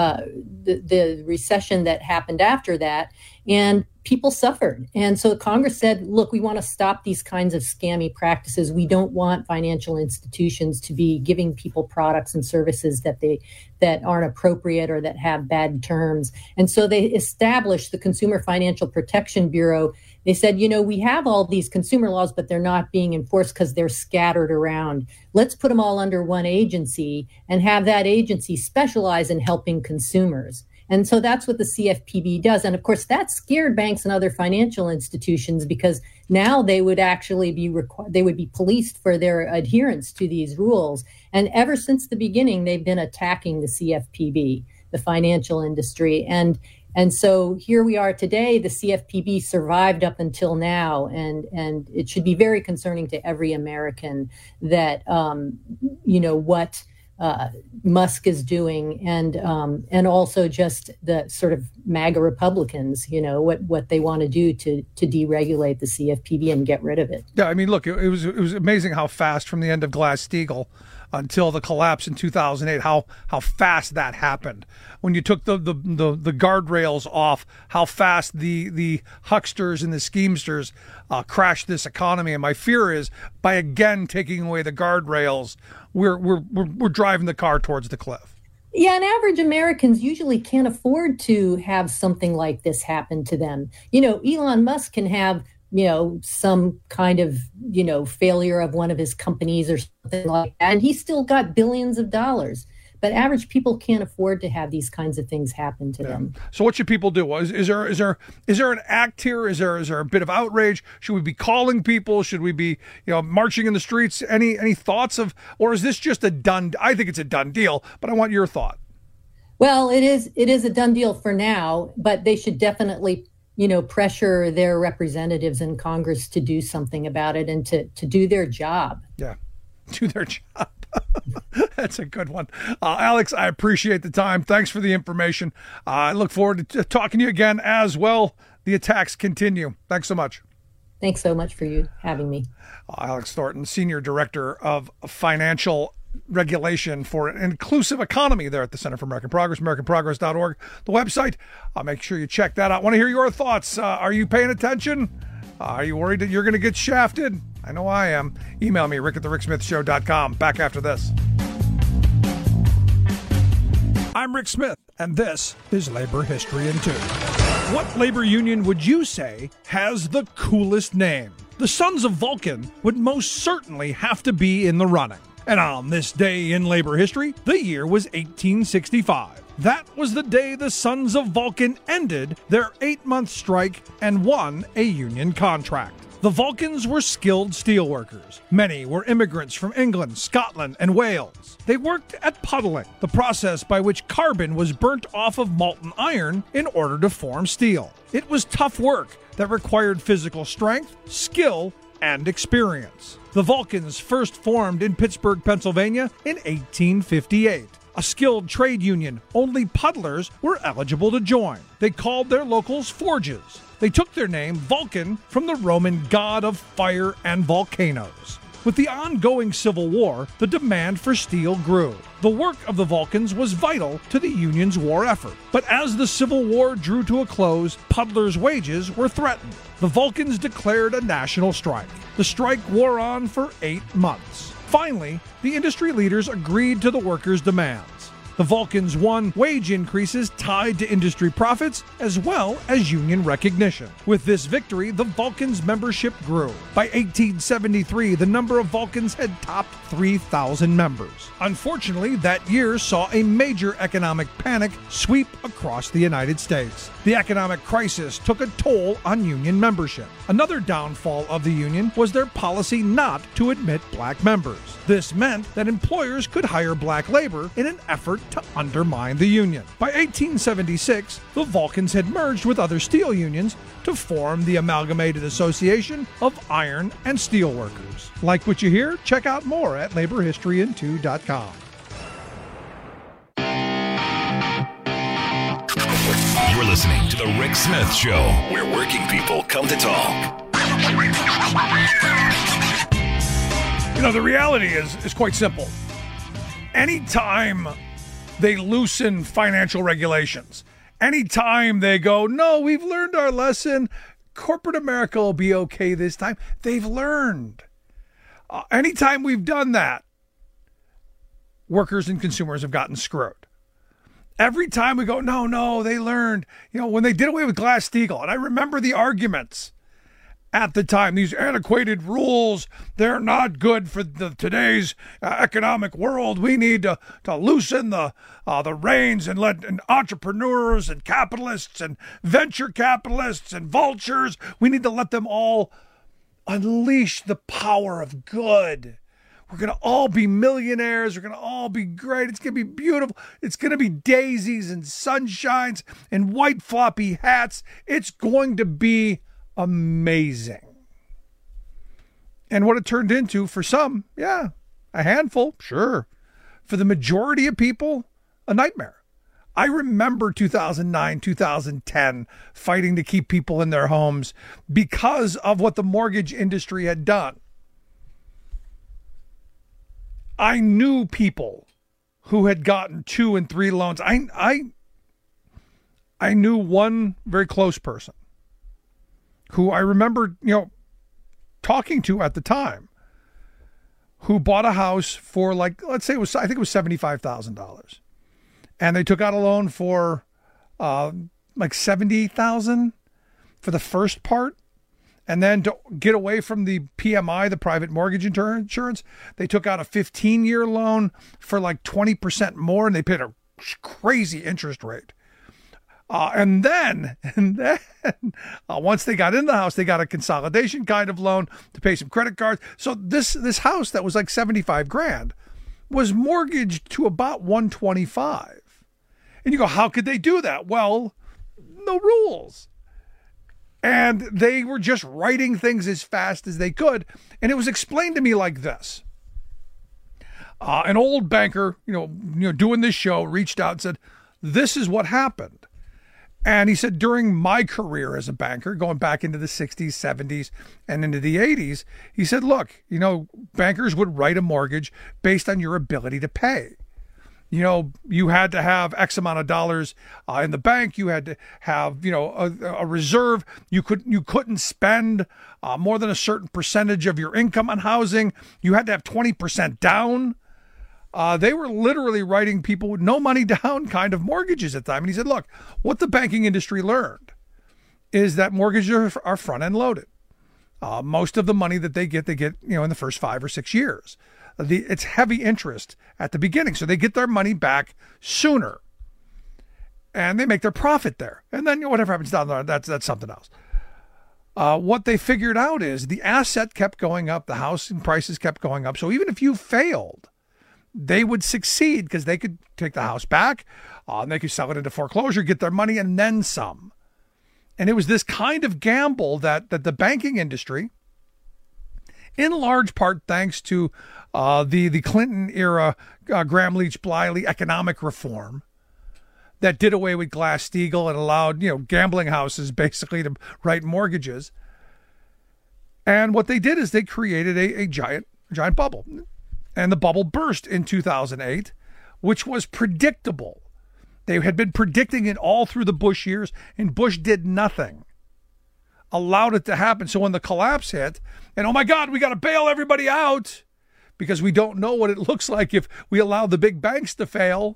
the recession that happened after that, and people suffered. And so Congress said, look, we want to stop these kinds of scammy practices. We don't want financial institutions to be giving people products and services that aren't appropriate or that have bad terms. And so they established the Consumer Financial Protection Bureau. They said, we have all these consumer laws, but they're not being enforced because they're scattered around. Let's put them all under one agency and have that agency specialize in helping consumers. And so that's what the CFPB does. And of course, that scared banks and other financial institutions, because now they would actually be policed for their adherence to these rules. And ever since the beginning, they've been attacking the CFPB, the financial industry. And so here we are today. The CFPB survived up until now, and it should be very concerning to every American that what Musk is doing, and also just the sort of MAGA Republicans, what they want to do to deregulate the CFPB and get rid of it. Yeah, I mean, look, it was amazing how fast from the end of Glass-Steagall until the collapse in 2008, how fast that happened. When you took the guardrails off, how fast the hucksters and the schemesters crashed this economy. And my fear is, by again taking away the guardrails, we're driving the car towards the cliff. Yeah, and average Americans usually can't afford to have something like this happen to them. Elon Musk can have some kind of, failure of one of his companies or something like that, and he's still got billions of dollars. But average people can't afford to have these kinds of things happen to them. So what should people do? Is there an act here? Is there a bit of outrage? Should we be calling people? Should we be marching in the streets? Any thoughts of, or is this just a done? I think it's a done deal, but I want your thought. Well, it is a done deal for now, but they should definitely pressure their representatives in Congress to do something about it and to do their job. Yeah, do their job. That's a good one. Alex, I appreciate the time. Thanks for the information. I look forward to talking to you again as well. The attacks continue. Thanks so much. Thanks so much for you having me. Alex Thornton, Senior Director of Financial regulation for an inclusive economy there at the Center for American Progress, AmericanProgress.org, the website. Make sure you check that out. I want to hear your thoughts. Are you paying attention? Are you worried that you're going to get shafted? I know I am. Email me, rick@thericksmithshow.com. Back after this. I'm Rick Smith, and this is Labor History in 2. What labor union would you say has the coolest name? The Sons of Vulcan would most certainly have to be in the running. And on this day in labor history, the year was 1865. That was the day the Sons of Vulcan ended their 8-month strike and won a union contract. The Vulcans were skilled steelworkers. Many were immigrants from England, Scotland, and Wales. They worked at puddling, the process by which carbon was burnt off of molten iron in order to form steel. It was tough work that required physical strength, skill, and experience. The Vulcans first formed in Pittsburgh, Pennsylvania in 1858. A skilled trade union, only puddlers were eligible to join. They called their locals forges. They took their name, Vulcan, from the Roman god of fire and volcanoes. With the ongoing Civil War, the demand for steel grew. The work of the Vulcans was vital to the Union's war effort. But as the Civil War drew to a close, puddlers' wages were threatened. The Vulcans declared a national strike. The strike wore on for 8 months. Finally, the industry leaders agreed to the workers' demands. The Vulcans won wage increases tied to industry profits as well as union recognition. With this victory, the Vulcans' membership grew. By 1873, the number of Vulcans had topped 3,000 members. Unfortunately, that year saw a major economic panic sweep across the United States. The economic crisis took a toll on union membership. Another downfall of the union was their policy not to admit black members. This meant that employers could hire black labor in an effort to undermine the union. By 1876, the Vulcans had merged with other steel unions to form the Amalgamated Association of Iron and Steel Workers. Like what you hear? Check out more at laborhistoryin2.com. You're listening to The Rick Smith Show, where working people come to talk. You know, the reality is quite simple. Anytime they loosen financial regulations, anytime they go, no, we've learned our lesson, corporate America will be okay this time, they've learned. Anytime we've done that, workers and consumers have gotten screwed. Every time we go, no, they learned. You know, when they did away with Glass-Steagall, and I remember the arguments at the time, these antiquated rules, they're not good for today's economic world. We need to loosen the reins and let entrepreneurs and capitalists and venture capitalists and vultures, we need to let them all unleash the power of good. We're going to all be millionaires. We're going to all be great. It's going to be beautiful. It's going to be daisies and sunshines and white floppy hats. It's going to be amazing. And what it turned into for some, yeah, a handful, sure. For the majority of people, a nightmare. I remember 2009, 2010 fighting to keep people in their homes because of what the mortgage industry had done. I knew people who had gotten 2 and 3 loans. I knew one very close person who I remember, talking to at the time, who bought a house for I think it was $75,000. And they took out a loan for $70,000 for the first part. And then to get away from the PMI, the private mortgage insurance, they took out a 15-year loan for 20% more, and they paid a crazy interest rate. And then once they got in the house, they got a consolidation kind of loan to pay some credit cards. So this house that was $75,000 was mortgaged to about $125,000. And you go, how could they do that? Well, no rules. And they were just writing things as fast as they could. And it was explained to me like this. An old banker, doing this show, reached out and said, this is what happened. And he said, during my career as a banker, going back into the 60s, 70s, and into the 80s, he said, look, bankers would write a mortgage based on your ability to pay. You had to have X amount of dollars in the bank. You had to have, a reserve. You couldn't spend more than a certain percentage of your income on housing. You had to have 20% down. They were literally writing people with no money down kind of mortgages at the time. And he said, look, what the banking industry learned is that mortgages are front end loaded. Most of the money that they get, in the first 5 or 6 years. It's heavy interest at the beginning. So they get their money back sooner and they make their profit there. And then whatever happens down there, that's something else. What they figured out is the asset kept going up. The housing prices kept going up. So even if you failed, they would succeed because they could take the house back. And they could sell it into foreclosure, get their money, and then some. And it was this kind of gamble that the banking industry, in large part thanks to the Clinton era Graham Leach Bliley economic reform that did away with Glass-Steagall and allowed gambling houses basically to write mortgages. And what they did is they created a giant bubble, and the bubble burst in 2008, which was predictable. They had been predicting it all through the Bush years, and Bush did nothing. Allowed it to happen. So when the collapse hit, and oh my God, we got to bail everybody out because we don't know what it looks like if we allow the big banks to fail.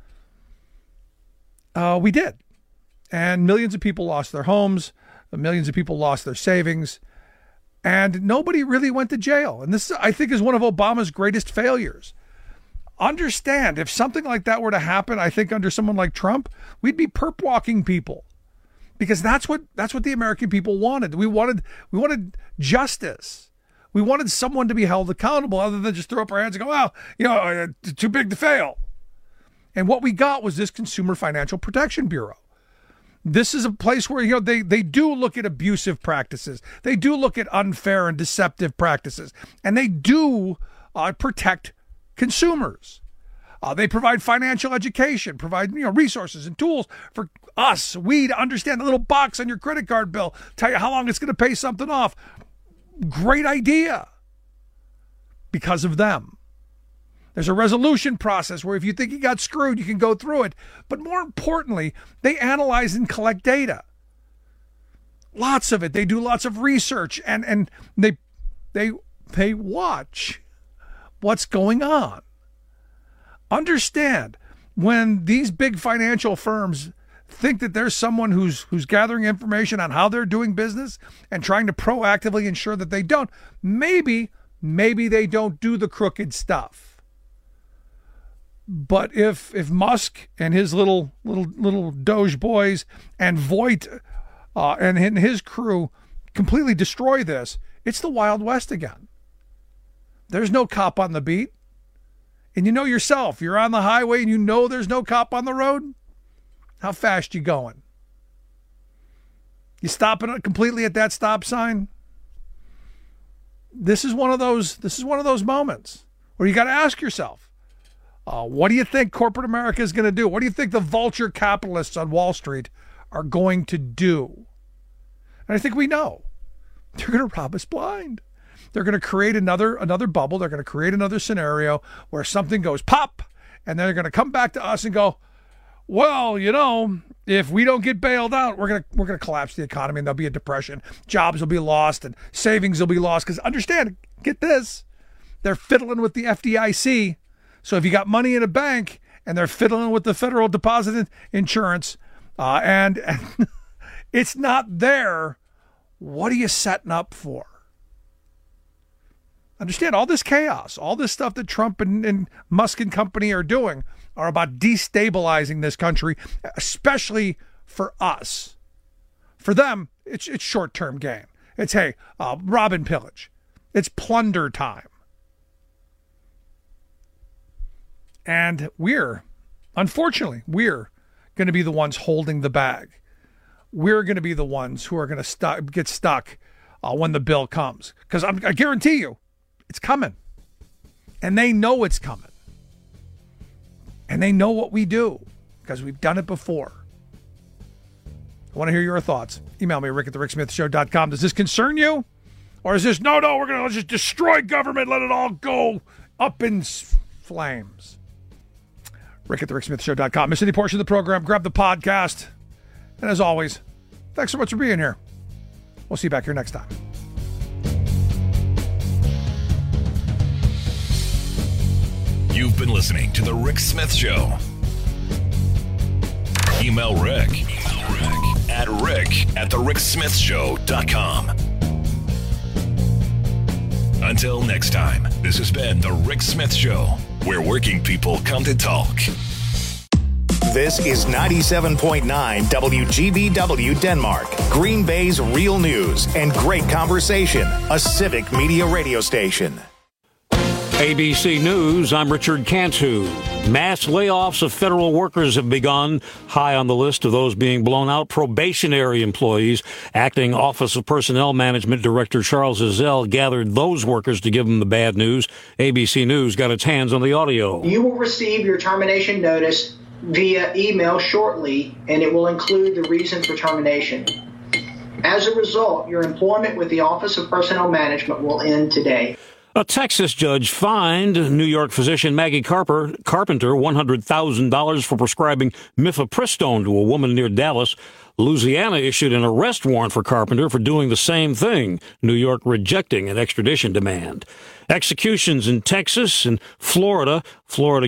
We did. And millions of people lost their homes. Millions of people lost their savings. And nobody really went to jail. And this, I think, is one of Obama's greatest failures. Understand, if something like that were to happen, I think under someone like Trump, we'd be perp walking people. Because that's what the American people wanted. We wanted justice. We wanted someone to be held accountable other than just throw up our hands and go, too big to fail. And what we got was this Consumer Financial Protection Bureau. This is a place where they do look at abusive practices. They do look at unfair and deceptive practices. And they do protect consumers. They provide financial education, provide resources and tools for we to understand the little box on your credit card bill, tell you how long it's going to pay something off. Great idea. Because of them. There's a resolution process where if you think you got screwed, you can go through it. But more importantly, they analyze and collect data. Lots of it. They do lots of research and they watch what's going on. Understand, when these big financial firms think that there's someone who's gathering information on how they're doing business and trying to proactively ensure that they don't, maybe they don't do the crooked stuff. But if Musk and his little Doge boys and Voight and his crew completely destroy this, it's the Wild West again. There's no cop on the beat. And you know yourself, you're on the highway and you know there's no cop on the road. How fast you going? You stopping completely at that stop sign? This is one of those moments where you got to ask yourself, what do you think corporate America is going to do? What do you think the vulture capitalists on Wall Street are going to do? And I think we know. They're going to rob us blind. They're going to create another bubble. They're going to create another scenario where something goes pop, and then they're going to come back to us and go, well, if we don't get bailed out, we're going to collapse the economy and there'll be a depression. Jobs will be lost and savings will be lost. Because understand, get this, they're fiddling with the FDIC. So if you got money in a bank and they're fiddling with the Federal Deposit Insurance and it's not there, what are you setting up for? Understand, all this chaos, all this stuff that Trump and Musk and company are doing are about destabilizing this country, especially for us. For them, it's short-term gain. It's, hey, rob and pillage. It's plunder time. And unfortunately, we're going to be the ones holding the bag. We're going to be the ones who are going to get stuck when the bill comes. Because I guarantee you, it's coming. And they know it's coming. And they know what we do because we've done it before. want to hear your thoughts. Email me, rick@thericksmithshow.com. Does this concern you? Or is this, no, we're going to just destroy government, let it all go up in flames? rick@thericksmithshow.com. Miss any portion of the program, grab the podcast. And as always, thanks so much for being here. We'll see you back here next time. You've been listening to The Rick Smith Show. Email Rick at rick@thericksmithshow.com. Until next time, this has been The Rick Smith Show, where working people come to talk. This is 97.9 WGBW Denmark, Green Bay's real news and great conversation, a civic media radio station. ABC News, I'm Richard Cantu. Mass layoffs of federal workers have begun. High on the list of those being blown out, probationary employees. Acting Office of Personnel Management Director Charles Ezell gathered those workers to give them the bad news. ABC News got its hands on the audio. You will receive your termination notice via email shortly, and it will include the reason for termination. As a result, your employment with the Office of Personnel Management will end today. A Texas judge fined New York physician Maggie Carpenter $100,000 for prescribing mifepristone to a woman near Dallas. Louisiana issued an arrest warrant for Carpenter for doing the same thing, New York rejecting an extradition demand. Executions in Texas and Florida